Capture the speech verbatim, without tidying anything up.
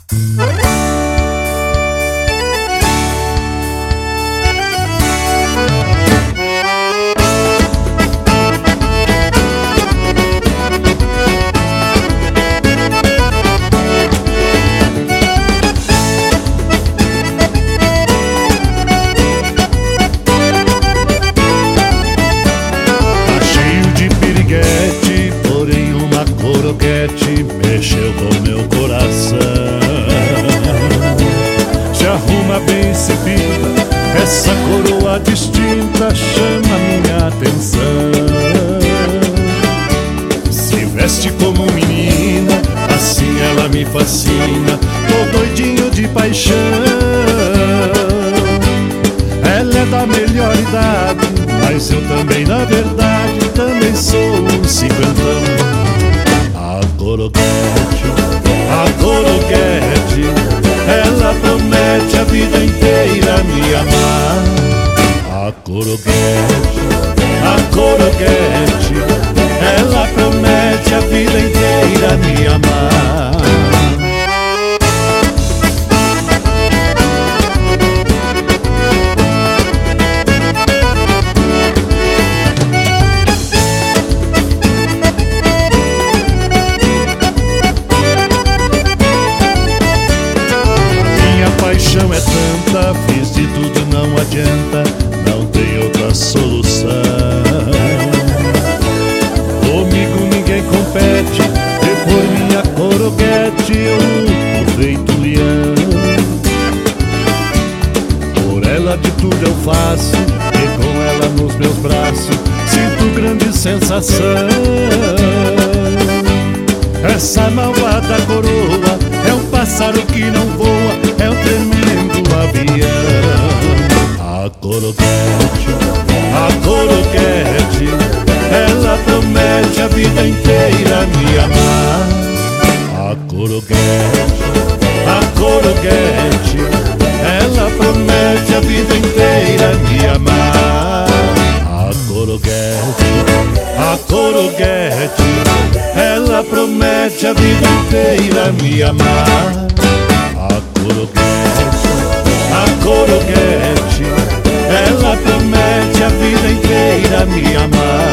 Mexeu com meu coração. Se arruma bem, se pinta, essa coroa distinta chama minha atenção. Se veste como menina, assim ela me fascina. Tô doidinho de paixão. Ela é da melhor idade, mas eu também, na verdade, também sou um cinquentão. A Coroquete, a Coroquete, ela promete a vida inteira me amar. A Coroquete, a Coroquete, ela promete a vida inteira me amar. Paixão é tanta, fiz de tudo, não adianta, não tem outra solução. Comigo ninguém compete, e por minha Coroquete eu luto feito leão. Por ela de tudo eu faço, e com ela nos meus braços sinto grande sensação. Essa malvada coroa é um pássaro que não voa, é um tremendo avião. A Coroquete, a Coroquete, ela promete a vida inteira me amar. A Coroquete, a Coroquete, ela promete a vida inteira me amar. A Coroquete, a Coroquete, ela promete a vida inteira me amar. A Coroquete, a Coroquete, ela promete a vida inteira me amar.